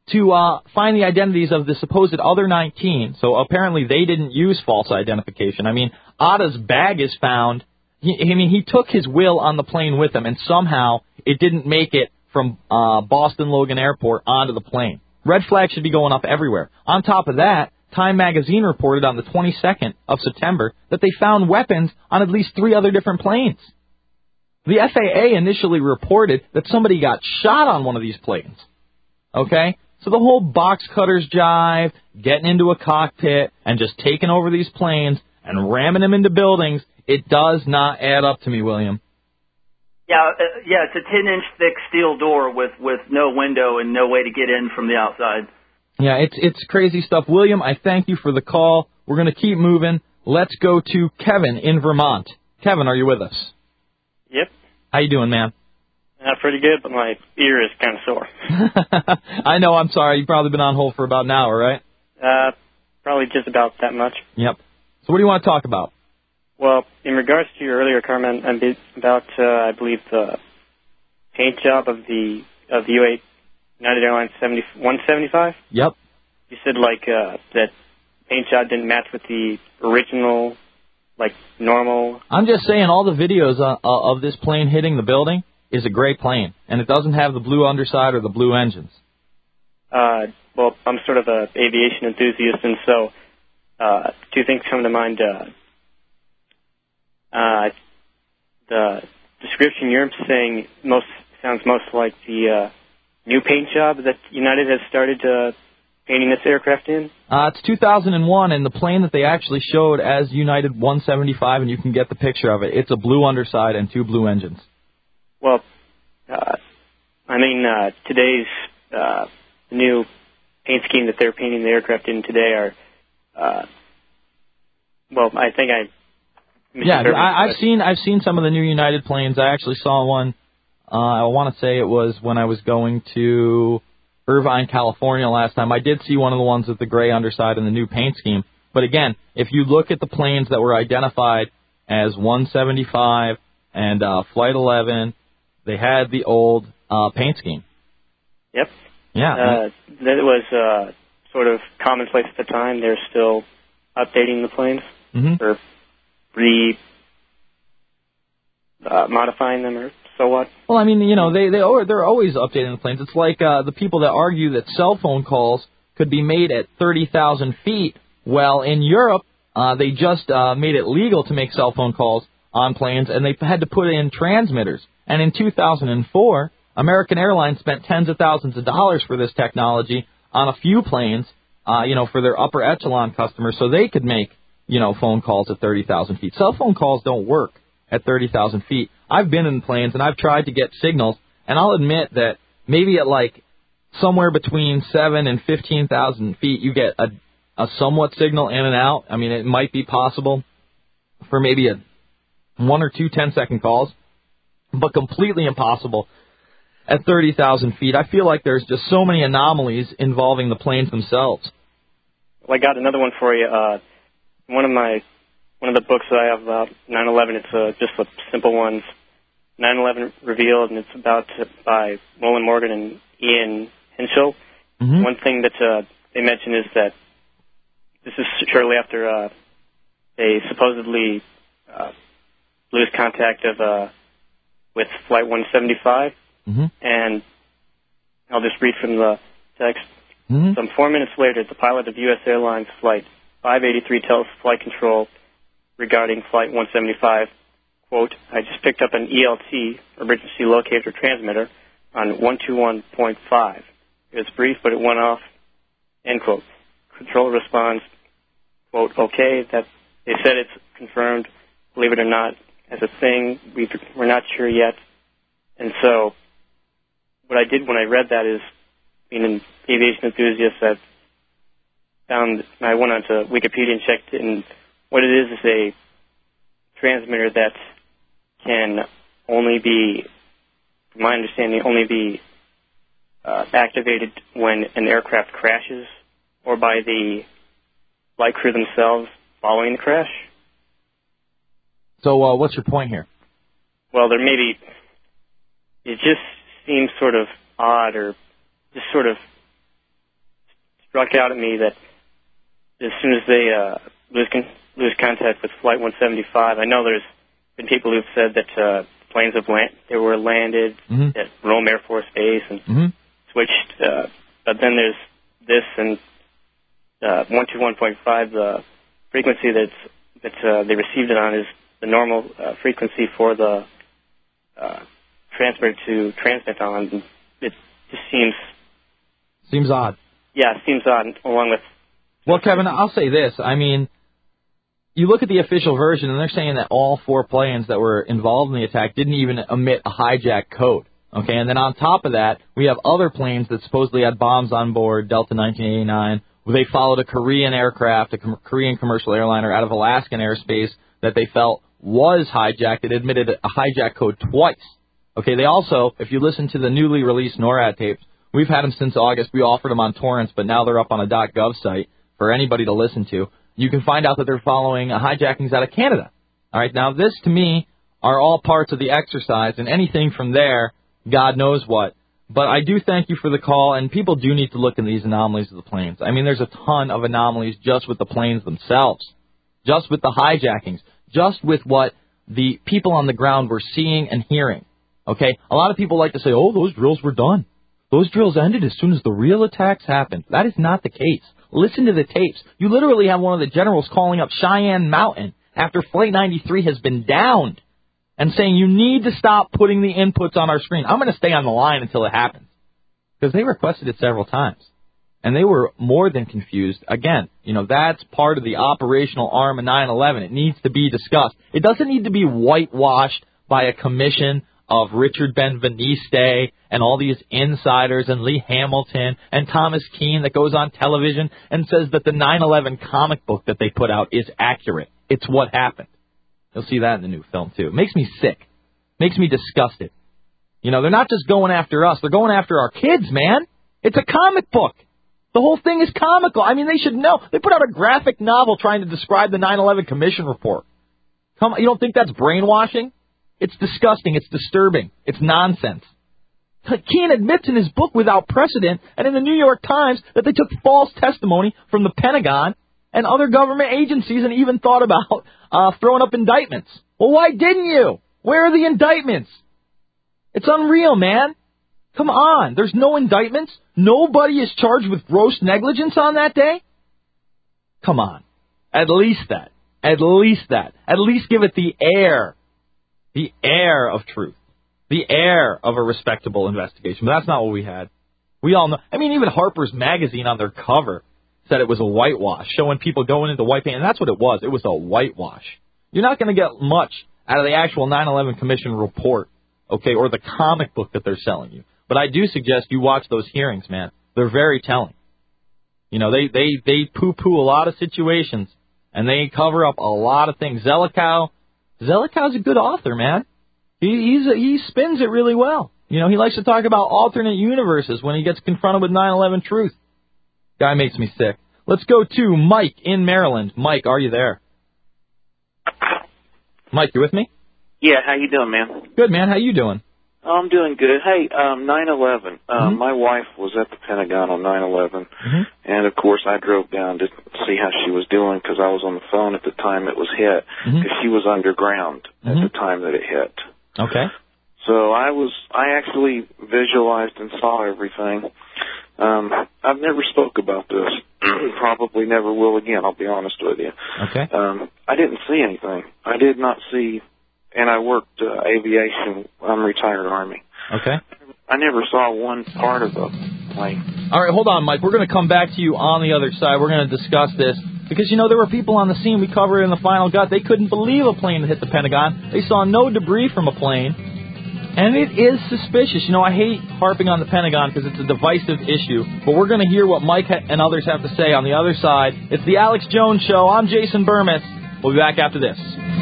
to find the identities of the supposed other 19. So apparently they didn't use false identification. I mean, Atta's bag is found. He took his will on the plane with him, and somehow it didn't make it from Boston Logan Airport onto the plane. Red flags should be going up everywhere. On top of that, Time magazine reported on the 22nd of September that they found weapons on at least 3 other different planes. The FAA initially reported that somebody got shot on one of these planes. Okay? So the whole box cutters jive, getting into a cockpit, and just taking over these planes and ramming them into buildings, it does not add up to me, William.
Yeah, it's a 10-inch thick steel door with no window and no way to get in from the outside.
Yeah, it's crazy stuff. William, I thank you for the call. We're going to keep moving. Let's go to Kevin in Vermont. Kevin, are you with us?
Yep.
How you doing, man?
Pretty good, but my ear is kind of sore.
I know, I'm sorry. You've probably been on hold for about an hour, right?
Probably just about that much.
Yep. So what do you want to talk about?
Well, in regards to your earlier comment about, I believe, the paint job of the U-8 United Airlines 175?
Yep.
You said, that paint job didn't match with the original, normal...
I'm just saying all the videos of this plane hitting the building is a great plane, and it doesn't have the blue underside or the blue engines.
Well, I'm sort of an aviation enthusiast, and so 2 things come to mind. The description you're saying sounds most like the new paint job that United has started painting this aircraft in.
It's 2001, and the plane that they actually showed as United 175, and you can get the picture of it, it's a blue underside and 2 blue engines.
Well, today's new paint scheme that they're painting the aircraft in today are, I think
I've seen some of the new United planes. I actually saw one. I want to say it was when I was going to Irvine, California last time. I did see one of the ones with the gray underside and the new paint scheme. But again, if you look at the planes that were identified as 175 and Flight 11, they had the old paint scheme.
Yep.
Yeah.
That was sort of commonplace at the time. They're still updating the planes or modifying them or so what.
Well, I mean, they're always updating the planes. It's like the people that argue that cell phone calls could be made at 30,000 feet. Well, in Europe, they just made it legal to make cell phone calls on planes, and they had to put in transmitters. And in 2004, American Airlines spent tens of thousands of dollars for this technology on a few planes, for their upper echelon customers, so they could make, phone calls at 30,000 feet. Cell phone calls don't work at 30,000 feet. I've been in planes, and I've tried to get signals, and I'll admit that maybe at somewhere between 7 and 15,000 feet, you get a somewhat signal in and out. I mean, it might be possible for maybe 1 or 2 10-second calls, but completely impossible at 30,000 feet. I feel like there's just so many anomalies involving the planes themselves.
Well, I got another one for you. One of the books that I have about 9/11, it's just a simple one. 9/11 Revealed, and it's by Roland Morgan and Ian Henschel.
Mm-hmm.
One thing that they mention is that this is shortly after they supposedly lose contact with Flight 175,
mm-hmm.
and I'll just read from the text.
Mm-hmm.
Some 4 minutes later, the pilot of U.S. Airlines Flight 583 tells Flight Control regarding Flight 175, quote, I just picked up an ELT, emergency locator transmitter, on 121.5. It was brief, but it went off, end quote. Control responds, quote, okay, that they said it's confirmed, believe it or not, as a thing. We're not sure yet. And so what I did when I read that is, being an aviation enthusiast, I went onto Wikipedia and checked it, and what it is a transmitter that can only be, from my understanding, activated when an aircraft crashes or by the flight crew themselves following the crash.
So what's your point here?
Well, it just seems sort of odd, or just sort of struck out at me that as soon as they lose contact with Flight 175, I know there's been people who've said that planes were landed
mm-hmm.
at Rome Air Force Base and
mm-hmm.
switched, but then there's this, and 121.5, the frequency that they received it on is the normal frequency for the transmitter to transmit on. It just
seems odd.
Yeah, it seems odd, along with...
Well, Kevin, I'll say this. I mean, you look at the official version, and they're saying that all 4 planes that were involved in the attack didn't even emit a hijack code. Okay, and then on top of that, we have other planes that supposedly had bombs on board, Delta 1989, where they followed a Korean aircraft, a Korean commercial airliner out of Alaskan airspace that they felt was hijacked. It admitted a hijack code twice. Okay, they also, if you listen to the newly released NORAD tapes, we've had them since August. We offered them on torrents, but now they're up on a .gov site for anybody to listen to. You can find out that they're following hijackings out of Canada. All right, now this, to me, are all parts of the exercise, and anything from there, God knows what. But I do thank you for the call, and people do need to look at these anomalies of the planes. I mean, there's a ton of anomalies just with the planes themselves, just with the hijackings, just with what the people on the ground were seeing and hearing. Okay? A lot of people like to say, oh, those drills were done. Those drills ended as soon as the real attacks happened. That is not the case. Listen to the tapes. You literally have one of the generals calling up Cheyenne Mountain after Flight 93 has been downed and saying, you need to stop putting the inputs on our screen. I'm going to stay on the line until it happens. Because they requested it several times. And they were more than confused. Again, that's part of the operational arm of 9/11. It needs to be discussed. It doesn't need to be whitewashed by a commission of Richard Ben-Veniste and all these insiders and Lee Hamilton and Thomas Keane that goes on television and says that the 9/11 comic book that they put out is accurate. It's what happened. You'll see that in the new film, too. It makes me sick. Makes me disgusted. They're not just going after us. They're going after our kids, man. It's a comic book. The whole thing is comical. I mean, they should know. They put out a graphic novel trying to describe the 9/11 Commission report. Come on, you don't think that's brainwashing? It's disgusting. It's disturbing. It's nonsense. Keane admits in his book Without Precedent and in the New York Times that they took false testimony from the Pentagon and other government agencies and even thought about throwing up indictments. Well, why didn't you? Where are the indictments? It's unreal, man. Come on. There's no indictments? Nobody is charged with gross negligence on that day? Come on. At least that. At least that. At least give it the air of truth, the air of a respectable investigation. But that's not what we had. We all know. I mean, even Harper's Magazine on their cover said it was a whitewash, showing people going into white paint, and that's what it was. It was a whitewash. You're not going to get much out of the actual 9/11 Commission report, okay, or the comic book that they're selling you. But I do suggest you watch those hearings, man. They're very telling. They poo-poo a lot of situations, and they cover up a lot of things. Zelikow's a good author, man. He spins it really well. He likes to talk about alternate universes when he gets confronted with 9/11 truth. Guy makes me sick. Let's go to Mike in Maryland. Mike, are you there? Mike, you with me?
Yeah, how you doing, man?
Good, man. How you doing?
Oh, I'm doing good. Hey, 9/11. My wife was at the Pentagon on 9/11, and of course I drove down to see how she was doing because I was on the phone at the time it was hit because she was underground at the time that it hit.
Okay.
So I actually visualized and saw everything. I've never spoke about this. Probably never will again, I'll be honest with you.
Okay.
I didn't see anything. I did not see, and I worked aviation. I'm retired Army.
Okay.
I never saw one part of the plane.
All right, hold on, Mike. We're going to come back to you on the other side. We're going to discuss this. Because, there were people on the scene. We covered it in the Final Gut. They couldn't believe a plane hit the Pentagon. They saw no debris from a plane. And it is suspicious. I hate harping on the Pentagon because it's a divisive issue. But we're going to hear what Mike and others have to say on the other side. It's the Alex Jones Show. I'm Jason Burmis. We'll be back after this.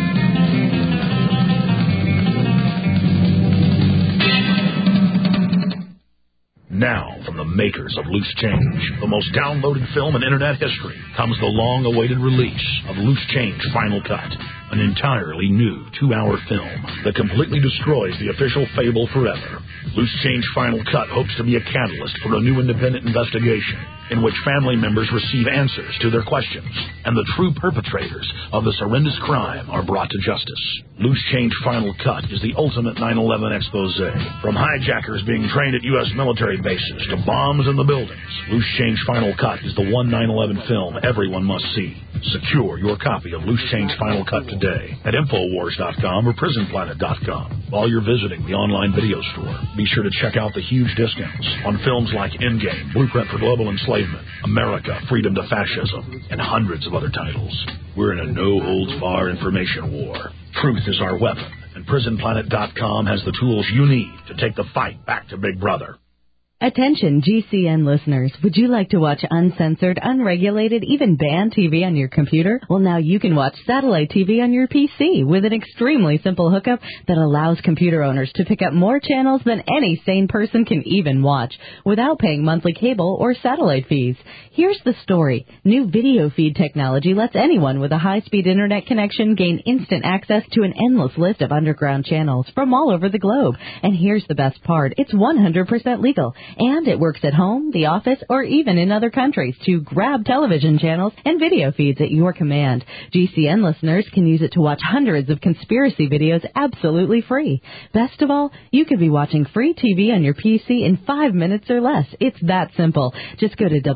Now, from the makers of Loose Change, the most downloaded film in Internet history, comes the long-awaited release of Loose Change Final Cut, an entirely new 2-hour film that completely destroys the official fable forever. Loose Change Final Cut hopes to be a catalyst for a new independent investigation in which family members receive answers to their questions, and the true perpetrators of this horrendous crime are brought to justice. Loose Change Final Cut is the ultimate 9/11 expose. From hijackers being trained at U.S. military bases to bombs in the buildings, Loose Change Final Cut is the one 9/11 film everyone must see. Secure your copy of Loose Change Final Cut today at Infowars.com or PrisonPlanet.com. While you're visiting the online video store, be sure to check out the huge discounts on films like Endgame, Blueprint for Global Enslavement, America, Freedom to Fascism, and hundreds of other titles. We're in a no-holds-barred information war. Truth is our weapon, and PrisonPlanet.com has the tools you need to take the fight back to Big Brother.
Attention GCN listeners, would you like to watch uncensored, unregulated, even banned TV on your computer? Well, now you can watch satellite TV on your PC with an extremely simple hookup that allows computer owners to pick up more channels than any sane person can even watch without paying monthly cable or satellite fees. Here's the story. New video feed technology lets anyone with a high-speed internet connection gain instant access to an endless list of underground channels from all over the globe. And here's the best part. It's 100% legal. And it works at home, the office, or even in other countries to grab television channels and video feeds at your command. GCN listeners can use it to watch hundreds of conspiracy videos absolutely free. Best of all, you could be watching free TV on your PC in 5 minutes or less. It's that simple. Just go to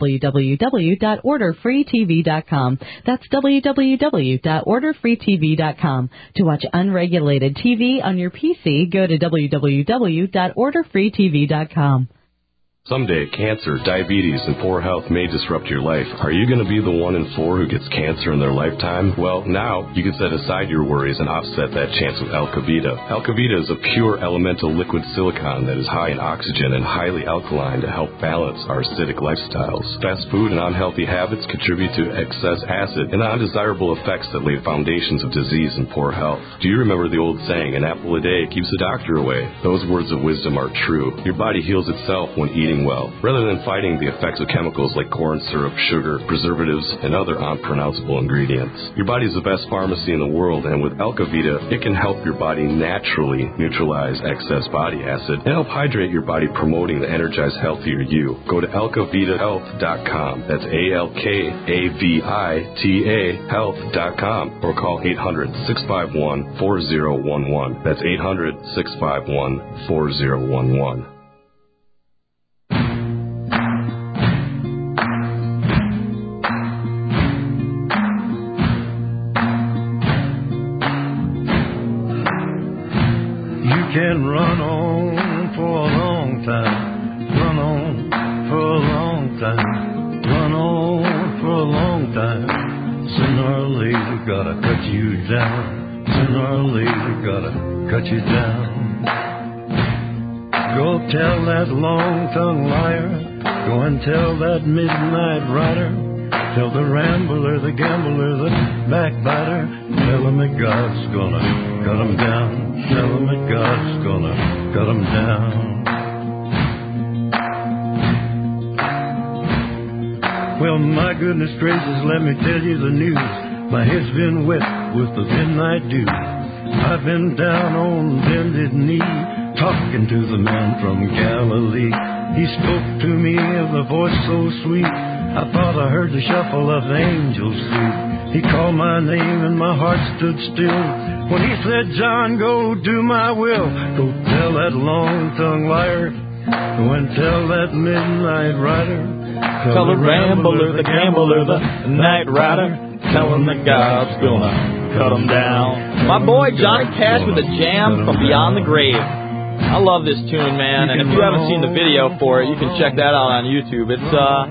www.orderfreetv.com. That's www.orderfreetv.com. To watch unregulated TV on your PC, go to www.orderfreetv.com.
Someday, cancer, diabetes, and poor health may disrupt your life. Are you going to be the 1 in 4 who gets cancer in their lifetime? Well, now you can set aside your worries and offset that chance with Alkavita. Alkavita is a pure elemental liquid silicone that is high in oxygen and highly alkaline to help balance our acidic lifestyles. Fast food and unhealthy habits contribute to excess acid and undesirable effects that lay foundations of disease and poor health. Do you remember the old saying, an apple a day keeps the doctor away? Those words of wisdom are true. Your body heals itself when eating well, rather than fighting the effects of chemicals like corn syrup, sugar, preservatives, and other unpronounceable ingredients. Your body is the best pharmacy in the world, and with Alkavita, it can help your body naturally neutralize excess body acid and help hydrate your body, promoting the energized, healthier you. Go to AlkavitaHealth.com. That's ALKAVITA health.com, or call 800-651-4011. That's 800-651-4011.
Can run on for a long time, run on for a long time, run on for a long time. Sooner or later gotta cut you down, sooner or later gotta cut you down. Go tell that long-tongued liar, go and tell that midnight rider, tell the rambler, the gambler, the backbiter, tell him that God's gonna cut him down. Tell him that God's gonna cut him down. Well, my goodness gracious, let me tell you the news. My head's been wet with the midnight dew. I've been down on bended knee, talking to the man from Galilee. He spoke to me with a voice so sweet, I thought I heard the shuffle of angels' feet. He called my name and my heart stood still when he said, John, go do my will. Go tell that long-tongued liar, go and tell that midnight rider,
tell the rambler, the gambler, the night rider, tell him that God's gonna cut him down. My boy Johnny Cash with a jam from Beyond the Grave. I love this tune, man, and if you haven't seen the video for it, you can check that out on YouTube. It's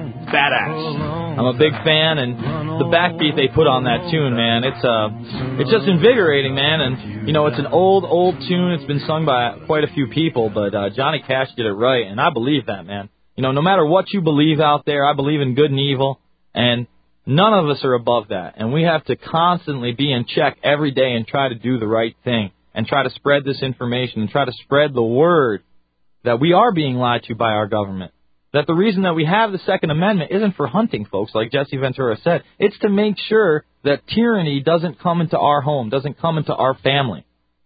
badass. I'm a big fan, and the backbeat they put on that tune, man, it's just invigorating, man. And you know, it's an old tune. It's been sung by quite a few people, but Johnny Cash did it right, and I believe that, man. You know, no matter what you believe out there, I believe in good and evil, and none of us are above that. And we have to constantly be in check every day and try to do the right thing and try to spread this information and try to spread the word that we are being lied to by our government. That the reason that we have the Second Amendment isn't for hunting, folks, like Jesse Ventura said. It's to make sure that tyranny doesn't come into our home, doesn't come into our family.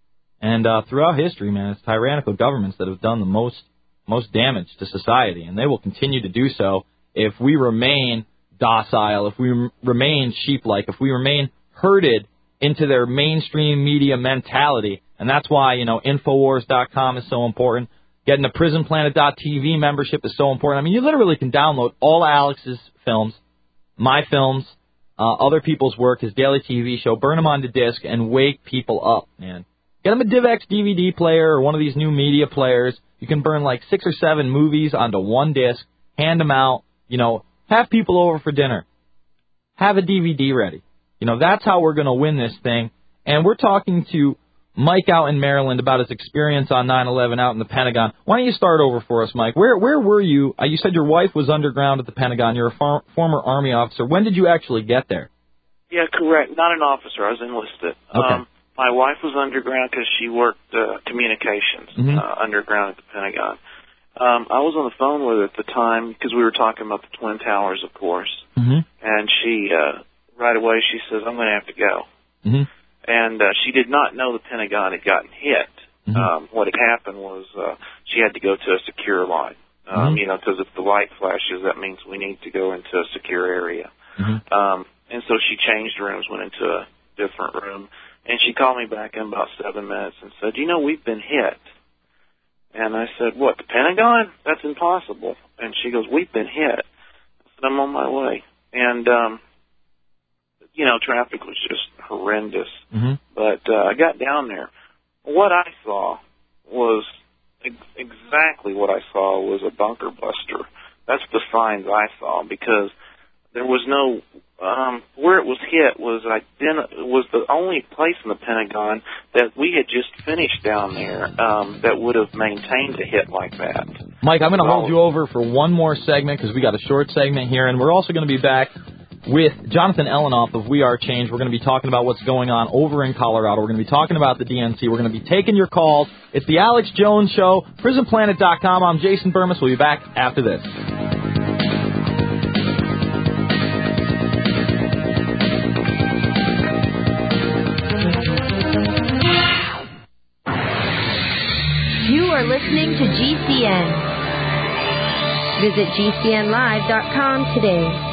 And throughout history, man, it's tyrannical governments that have done the most damage to society, and they will continue to do so if we remain docile, if we remain sheep-like, if we remain herded into their mainstream media mentality. And that's why, you know, Infowars.com is so important. Getting a PrisonPlanet.tv membership is so important. I mean, you literally can download all Alex's films, my films, other people's work, his daily TV show, burn them onto disc, and wake people up, man. Get them a DivX DVD player or one of these new media players. You can burn like 6 or 7 movies onto one disc, hand them out, you know, have people over for dinner. Have a DVD ready. You know, that's how we're going to win this thing. And we're talking to Mike out in Maryland about his experience on 9/11 out in the Pentagon. Why don't you start over for us, Mike? Where were you? You said your wife was underground at the Pentagon. You're a former Army officer. When did you actually get there?
Yeah, correct. Not an officer. I was enlisted.
Okay.
My wife was underground because she worked communications underground at the Pentagon. I was on the phone with her at the time because we were talking about the Twin Towers, of course. And she, right away, she says, I'm going to have to go. And she did not know the Pentagon had gotten hit. What had happened was she had to go to a secure line. You know, because if the light flashes, that means we need to go into a secure area. And so she changed rooms, went into a different room. And she called me back in about 7 minutes and said, you know, we've been hit. And I said, what, the Pentagon? That's impossible. And she goes, we've been hit. I said, I'm on my way. And, you know, traffic was just horrendous. But I got down there. What I saw was exactly what I saw was a bunker buster. That's the signs I saw, because there was no where it was hit was the only place in the Pentagon that we had just finished down there that would have maintained a hit like that.
Mike, I'm going to hold you over for one more segment because we got a short segment here, and we're also going to be back with Jonathan Elenoff of We Are Change. We're going to be talking about what's going on over in Colorado. We're going to be talking about the DNC. We're going to be taking your calls. It's the Alex Jones Show, PrisonPlanet.com. I'm Jason Burmis. We'll be back after this.
You are listening to GCN. Visit GCNlive.com today.